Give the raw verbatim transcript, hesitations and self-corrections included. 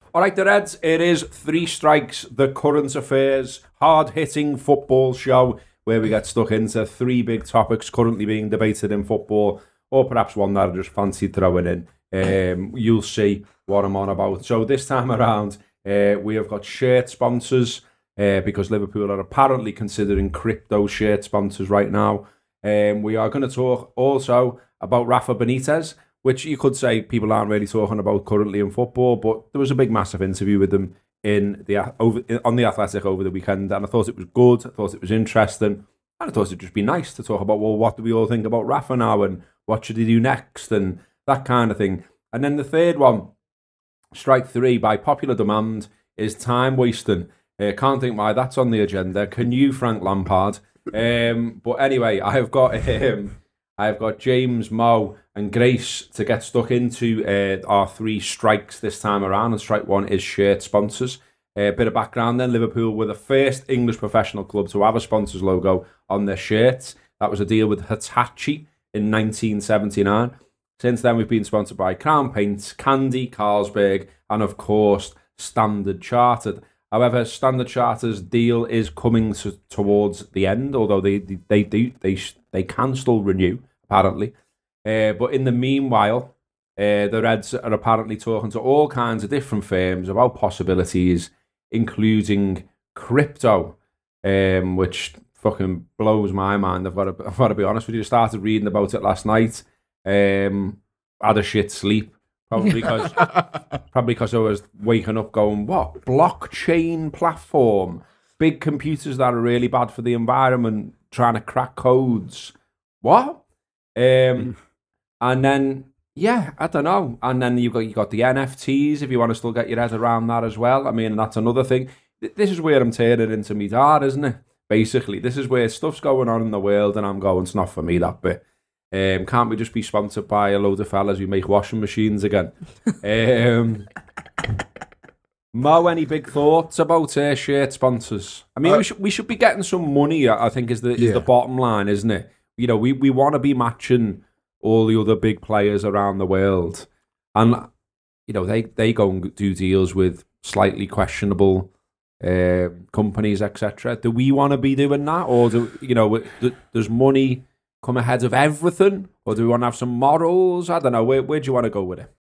All right, the Reds, it is Three Strikes, the current affairs, hard-hitting football show where we get stuck into three big topics currently being debated in football, or perhaps one that I just fancied throwing in. Um, you'll see what I'm on about. So this time around, uh, we have got shirt sponsors uh, because Liverpool are apparently considering crypto shirt sponsors right now. Um, we are going to talk also about Rafa Benitez, which you could say people aren't really talking about currently in football, but there was a big, massive interview with him in the over on the Athletic over the weekend, and I thought it was good. I thought it was interesting, and I thought it'd just be nice to talk about, well, what do we all think about Rafa now, and what should he do next, and that kind of thing. And then the third one, strike three, by popular demand, is time wasting. Uh, can't think why that's on the agenda. Can you, Frank Lampard? Um, but anyway, I have got him. I've got James, Mo, and Grace to get stuck into uh, our three strikes this time around. And strike one is shirt sponsors. A uh, bit of background then. Liverpool were the first English professional club to have a sponsor's logo on their shirts. That was a deal with Hitachi in nineteen seventy-nine. Since then, we've been sponsored by Crown Paints, Candy, Carlsberg, and of course, Standard Chartered. However, Standard Chartered's deal is coming to, towards the end, although they they they do they they can still renew, apparently. Uh, but in the meanwhile, uh, the Reds are apparently talking to all kinds of different firms about possibilities, including crypto, um, which fucking blows my mind. I've got to, I've got to be honest with you. I started reading about it last night. Um, had a shit sleep, probably because probably because I was waking up going, what blockchain platform? Big computers that are really bad for the environment, trying to crack codes. What? Um, and then yeah, I don't know. And then you got you got the N F Ts if you want to still get your head around that as well. I mean, that's another thing. This is where I'm turning into me dad, isn't it? Basically, this is where stuff's going on in the world, and I'm going, it's not for me, that bit. Um, can't we just be sponsored by a load of fellas who make washing machines again? um, Mo, any big thoughts about uh, shirt sponsors? I mean, uh, we should we should be getting some money. I think is the is yeah. the bottom line, isn't it? You know, we, we want to be matching all the other big players around the world, and you know they, they go and do deals with slightly questionable uh, companies, et cetera. Do we want to be doing that, or do you know? Does money come ahead of everything, or do we want to have some morals? I don't know. Where where do you want to go with it?